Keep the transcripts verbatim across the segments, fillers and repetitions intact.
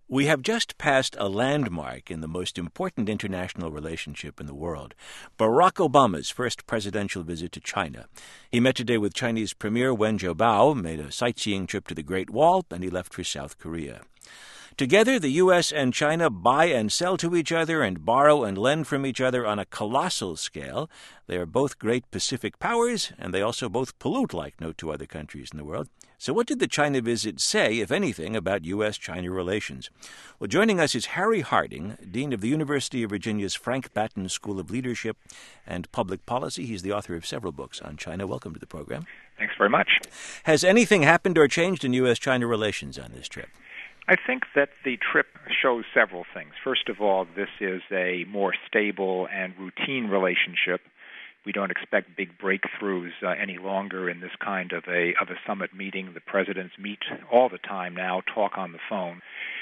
We have just passed a landmark in the most important international relationship in the world, Barack Obama's first presidential visit to China. He met today with Chinese Premier Wen Jiabao, made a sightseeing trip to the Great Wall, and he left for South Korea. Together, the U S and China buy and sell to each other and borrow and lend from each other on a colossal scale. They are both great Pacific powers, and they also both pollute like no two other countries in the world. So what did the China visit say, if anything, about U S China relations? Well, joining us is Harry Harding, Dean of the University of Virginia's Frank Batten School of Leadership and Public Policy. He's the author of several books on China. Welcome to the program. Thanks very much. Has anything happened or changed in U S China relations on this trip? I think that the trip shows several things. First of all, this is a more stable and routine relationship. We don't expect big breakthroughs uh, any longer in this kind of a of a summit meeting. The presidents meet all the time now, talk on the phone.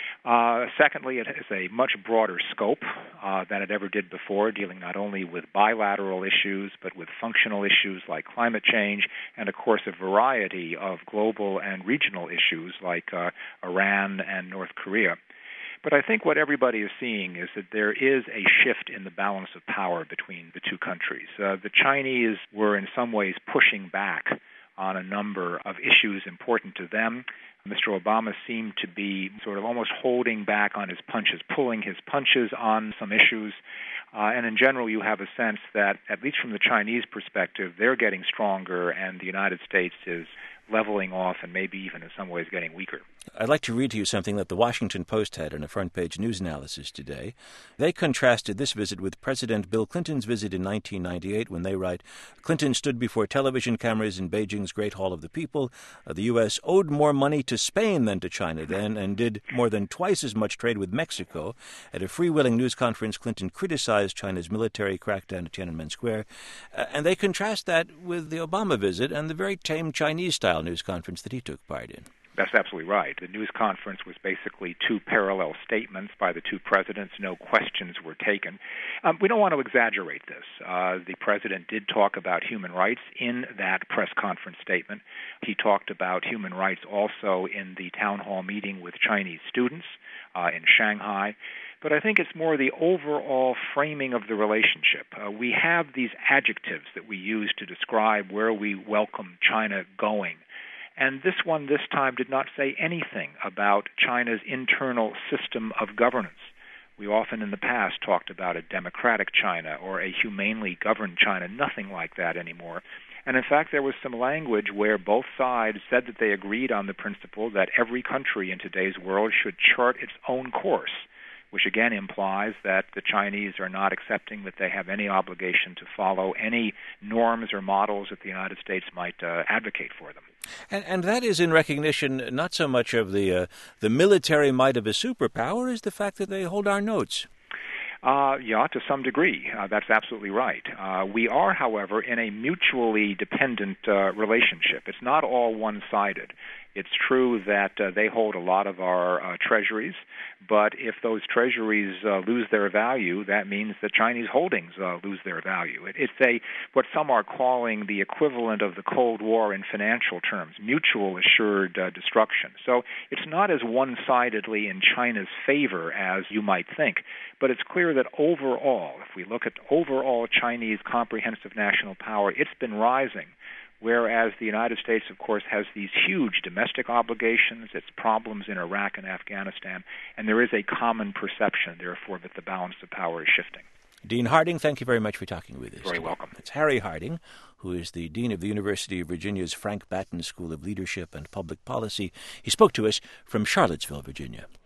Uh, secondly, it has a much broader scope uh, than it ever did before, dealing not only with bilateral issues, but with functional issues like climate change, and of course a variety of global and regional issues like uh, Iran and North Korea. But I think what everybody is seeing is that there is a shift in the balance of power between the two countries. Uh, the Chinese were in some ways pushing back on a number of issues important to them. Mister Obama seemed to be sort of almost holding back on his punches, pulling his punches on some issues. Uh, and in general, you have a sense that, at least from the Chinese perspective, they're getting stronger and the United States is leveling off and maybe even in some ways getting weaker. I'd like to read to you something that the Washington Post had in a front-page news analysis today. They contrasted this visit with President Bill Clinton's visit in nineteen ninety-eight when they write, Clinton stood before television cameras in Beijing's Great Hall of the People. Uh, the U S owed more money to Spain than to China then and did more than twice as much trade with Mexico. At a freewheeling news conference, Clinton criticized China's military crackdown at Tiananmen Square. Uh, and they contrast that with the Obama visit and the very tame Chinese-style news conference that he took part in. That's absolutely right. The news conference was basically two parallel statements by the two presidents. No questions were taken. Um, we don't want to exaggerate this. Uh, the president did talk about human rights in that press conference statement. He talked about human rights also in the town hall meeting with Chinese students uh, in Shanghai. But I think it's more the overall framing of the relationship. Uh, we have these adjectives that we use to describe where we welcome China going. And this one this time did not say anything about China's internal system of governance. We often in the past talked about a democratic China or a humanely governed China, nothing like that anymore. And in fact, there was some language where both sides said that they agreed on the principle that every country in today's world should chart its own course, which again implies that the Chinese are not accepting that they have any obligation to follow any norms or models that the United States might uh, advocate for them. And, and that is in recognition not so much of the uh, the military might of a superpower as the fact that they hold our notes. Uh, yeah, to some degree. Uh, that's absolutely right. Uh, we are, however, in a mutually dependent uh, relationship. It's not all one-sided. It's true that uh, they hold a lot of our uh, treasuries, but if those treasuries uh, lose their value, that means the Chinese holdings uh, lose their value. It, it's a what some are calling the equivalent of the Cold War in financial terms, mutual assured uh, destruction. So it's not as one-sidedly in China's favor as you might think, but it's clear that overall, if we look at overall Chinese comprehensive national power, it's been rising. Whereas the United States, of course, has these huge domestic obligations, its problems in Iraq and Afghanistan, and there is a common perception, therefore, that the balance of power is shifting. Dean Harding, thank you very much for talking with us. Very welcome. It's Harry Harding, who is the Dean of the University of Virginia's Frank Batten School of Leadership and Public Policy. He spoke to us from Charlottesville, Virginia.